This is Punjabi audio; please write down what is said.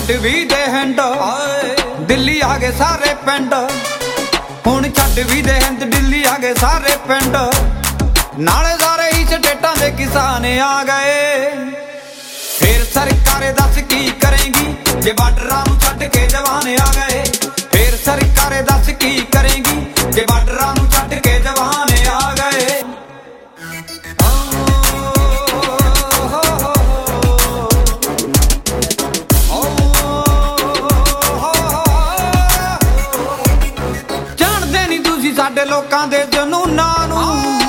ਛੱਡ ਵੀ ਦੇ ਹਿੰਡ ਦਿੱਲੀ ਆ ਗਏ ਸਾਰੇ ਪਿੰਡ ਹੁਣ ਛੱਡ ਵੀ ਦੇ ਹਿੰਦ ਦਿੱਲੀ ਆ ਗਏ ਸਾਰੇ ਪਿੰਡ ਨਾਲੇ ਸਾਰੇ ਹੀ ਸਟੇਟਾਂ ਦੇ ਕਿਸਾਨ ਆ ਗਏ ਫੇਰ ਸਰਕਾਰੇ ਦੱਸ ਕੀ ਕਰੇਗੀ ਜੇ ਬਾਰਡਰਾਂ ਨੂੰ ਛੱਡ ਕੇ ਜਵਾਨ ਆ ਗਏ ਫੇਰ ਸਰਕਾਰੇ ਦੱਸ ਕੀ ਕਰੇਗੀ ਜੇ ਬਾਰਡਰਾਂ ਨੂੰ ਛੱਡ ਕੇ ਜਵਾਨ ਆ ਗਏ ਜਾਣਦੇ ਨਹੀਂ ਤੁਸੀਂ ਸਾਡੇ ਲੋਕਾਂ ਦੇ ਜਨੂਨਾਂ ਨੂੰ